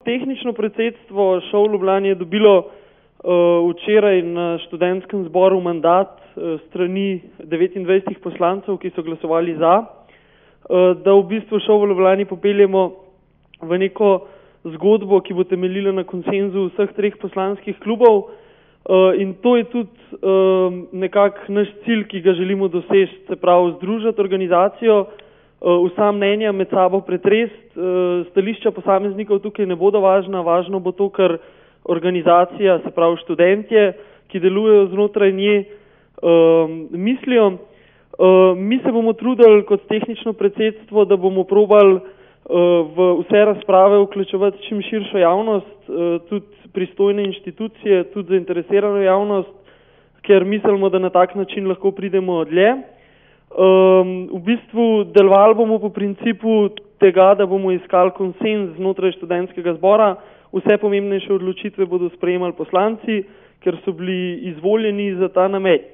tehnično predsedstvo ŠOU Ljubljana je dobilo včeraj na študentskem zboru mandat strani 29 poslancev, ki so glasovali za, da v bistvu ŠOU v Ljubljani popeljemo v neko zgodbo, ki bo temeljila na konsenzu vseh treh poslanskih klubov, in to je tudi nekako naš cilj, ki ga želimo doseči, se pravi združiti organizacijo, vsa mnenja med sabo pretresti, stališča posameznikov tukaj ne bodo važna, važno bo to, kar organizacija, se pravi študentje, ki delujejo znotraj nje, mislijo. Mi se bomo trudili kot tehnično predsedstvo, da bomo probali v vse razprave vključevati čim širšo javnost, tudi pristojne inštitucije, tudi zainteresirano javnost, ker mislimo, da na tak način lahko pridemo dlje. V bistvu delovali bomo po principu tega, da bomo iskali konsens znotraj študentskega zbora, vse pomembnejše odločitve bodo sprejemali poslanci, ker so bili izvoljeni za ta namen.